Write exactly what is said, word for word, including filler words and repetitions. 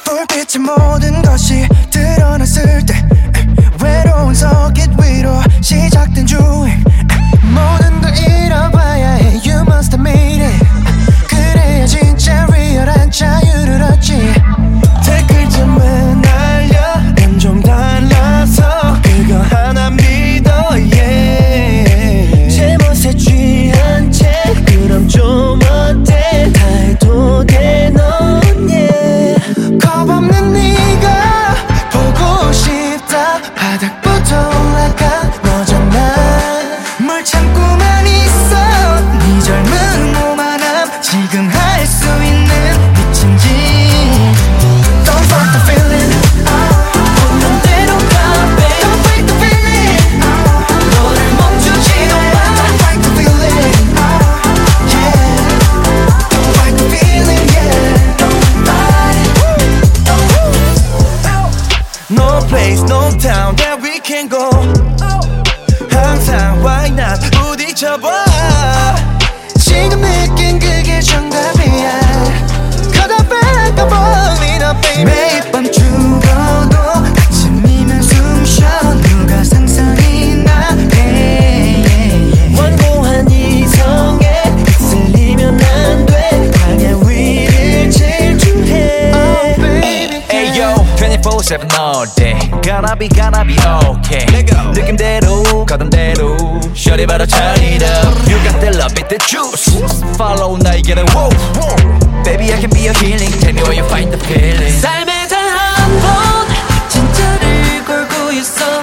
불빛의 모든 것이 드러났을 때 외로운 서킷 위로 시작된 주행 모든 걸 잃어봐야 해 You must have made it 그래야 진짜 리얼한 자유를 얻지 댓글쯤은 날려 난 좀 달라서 그거 하나 믿어 yeah 제 멋에 취한 채 그럼 좀 어때 다 해도 돼 넌 yeah 겁없는 네가 보고 싶다 바닥부터 올라가 너잖아 뭘 참고만 있어 네 젊은 오만함 지금 할 수 있는 미친 짓 Don't fight the feeling 없는 대로 가 babe Don't fight the feeling 너를 멈추지도 마 Don't fight the feeling yeah Don't fight the feeling yeah Don't fight No place no town that we can go 항상 why not 부딪혀봐 지금 느낀 그게 정답이야 Cause I feel like I'm falling up baby 매일 밤 죽어도 아침이면 숨쉬어 누가 상상이 나 hey, yeah, yeah. 완고한 이성에 휩쓸리면 안돼 강한 위를 질주해 oh, baby Hey yo twenty-four seven all day Gotta be gotta be okay 느낌대로 가던 대로 Shorty better turn it up You got the love with the juice Follow 나의 길을 whoa, whoa. Baby I can be your healing Tell me where you find the feeling 삶에 단 한 번 진짜를 걸고 있어